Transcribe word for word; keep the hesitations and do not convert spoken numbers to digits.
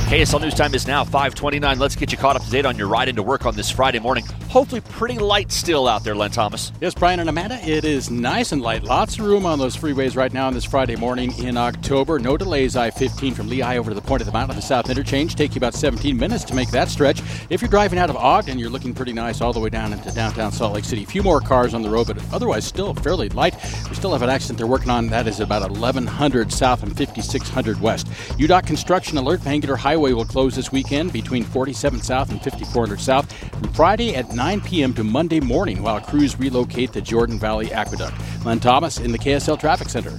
K S L News Time is now five twenty-nine. Let's get you caught up to date on your ride into work on this Friday morning. Hopefully pretty light still out there, Len Thomas. Yes, Brian and Amanda, it is nice and light. Lots of room on those freeways right now on this Friday morning in October. No delays. I fifteen from Lehigh over to the Point of the Mount on the South Interchange. Take you about seventeen minutes to make that stretch. If you're driving out of Ogden, you're looking pretty nice all the way down into downtown Salt Lake City. A few more cars on the road, but otherwise still fairly light. We still have an accident they're working on. That is about eleven hundred south and fifty-six hundred west. U D O T construction alert. Bangalore Highway will close this weekend between forty-seven south and fifty-four hundred south from Friday at nine p.m. to Monday morning while crews relocate the Jordan Valley Aqueduct. Len Thomas in the K S L Traffic Center.